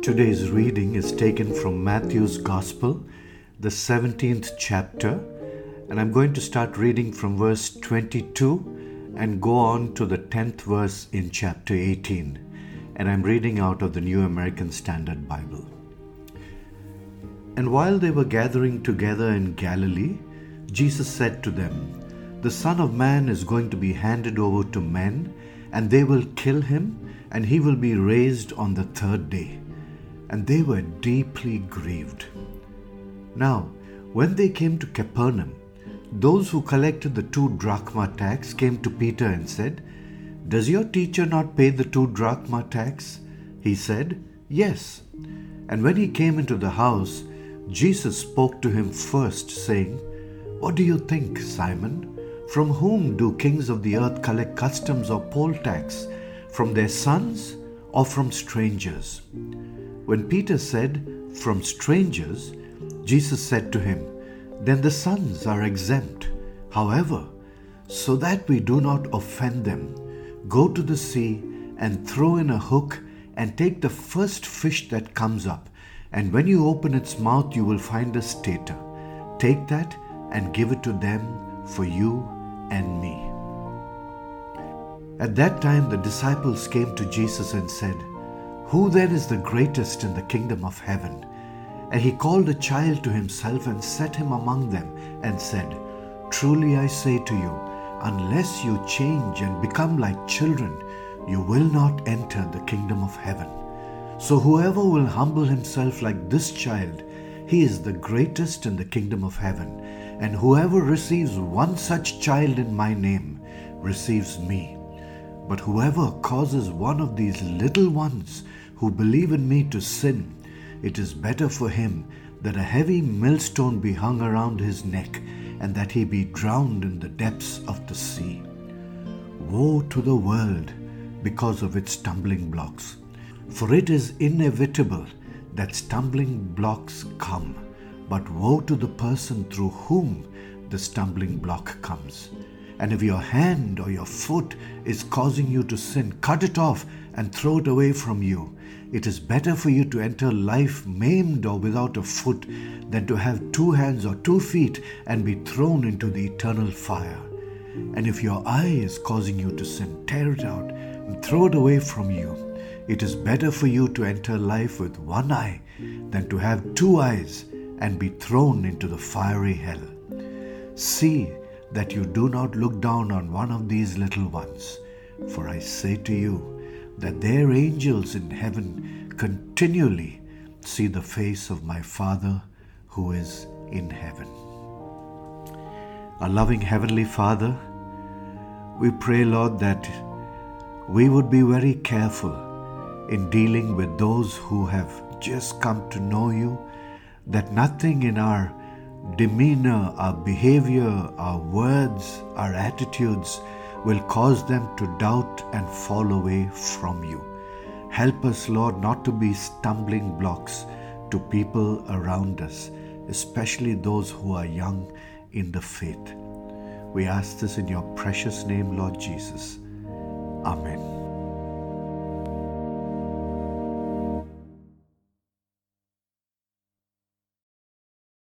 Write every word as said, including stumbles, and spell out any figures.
Today's reading is taken from Matthew's Gospel, the seventeenth chapter, and I'm going to start reading from verse twenty-two and go on to the tenth verse in chapter eighteen. And I'm reading out of the New American Standard Bible. And while they were gathering together in Galilee, Jesus said to them, "The Son of Man is going to be handed over to men, and they will kill him, and he will be raised on the third day." And they were deeply grieved. Now, when they came to Capernaum, those who collected the two drachma tax came to Peter and said, "Does your teacher not pay the two drachma tax?" He said, "Yes." And when he came into the house, Jesus spoke to him first, saying, "What do you think, Simon? From whom do kings of the earth collect customs or poll tax? From their sons or from strangers?" When Peter said, "From strangers," Jesus said to him, "Then the sons are exempt. However, so that we do not offend them, go to the sea and throw in a hook and take the first fish that comes up, and when you open its mouth you will find a stater. Take that and give it to them for you and me." At that time the disciples came to Jesus and said, "Who then is the greatest in the kingdom of heaven?" And he called a child to himself and set him among them and said, "Truly I say to you, unless you change and become like children, you will not enter the kingdom of heaven. So whoever will humble himself like this child, he is the greatest in the kingdom of heaven. And whoever receives one such child in my name receives me. But whoever causes one of these little ones who believe in me to sin, it is better for him that a heavy millstone be hung around his neck and that he be drowned in the depths of the sea. Woe to the world because of its stumbling blocks, for it is inevitable that stumbling blocks come, but woe to the person through whom the stumbling block comes. And if your hand or your foot is causing you to sin, cut it off and throw it away from you. It is better for you to enter life maimed or without a foot than to have two hands or two feet and be thrown into the eternal fire. And if your eye is causing you to sin, tear it out and throw it away from you. It is better for you to enter life with one eye than to have two eyes and be thrown into the fiery hell. See that you do not look down on one of these little ones, for I say to you that their angels in heaven continually see the face of my Father who is in heaven." Our loving Heavenly Father, we pray, Lord, that we would be very careful in dealing with those who have just come to know you, that nothing in our demeanor, our behavior, our words, our attitudes will cause them to doubt and fall away from you. Help us, Lord, not to be stumbling blocks to people around us, especially those who are young in the faith. We ask this in your precious name, Lord Jesus. Amen.